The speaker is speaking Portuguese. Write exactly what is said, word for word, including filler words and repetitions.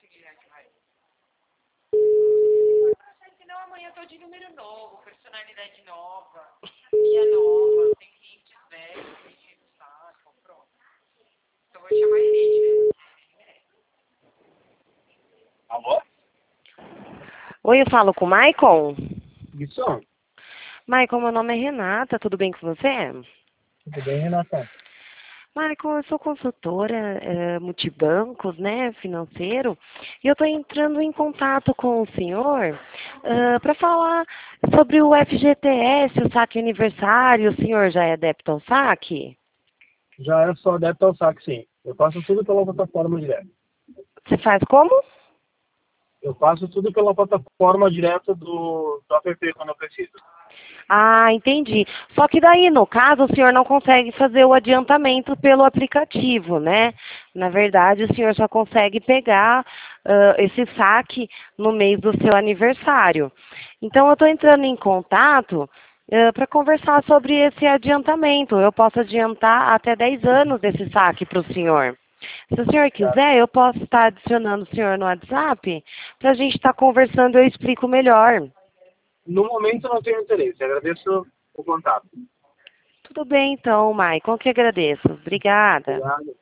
conseguir reativar ele. Senão amanhã eu tô de número novo, personalidade nova, guia nova, tem clientes velhos, clientes do saco, pronto. Então eu vou chamar ele, né? Alô? Oi, eu falo com o Maicon? Isso? Maicon, meu nome é Renata, tudo bem com você? Tudo bem, Renata? Maicon, eu sou consultora eh, multibancos, né, financeiro, e eu estou entrando em contato com o senhor para falar sobre o F G T S, o saque aniversário. O senhor já é adepto ao saque? Já eu sou adepto ao saque, sim. Eu faço tudo pela plataforma direta. Você faz como? Eu faço tudo pela plataforma direta do, do app quando eu preciso. Ah, entendi. Só que daí, no caso, o senhor não consegue fazer o adiantamento pelo aplicativo, né? Na verdade, o senhor só consegue pegar ah, esse saque no mês do seu aniversário. Então, eu estou entrando em contato para conversar sobre esse adiantamento. Eu posso adiantar até dez anos desse saque para o senhor. Se o senhor Tá. quiser, eu posso estar adicionando o senhor no WhatsApp para a gente estar conversando e eu explico melhor. No momento, eu não tenho interesse. Agradeço o contato. Tudo bem, então, Maicon, que agradeço. Obrigada. Obrigado.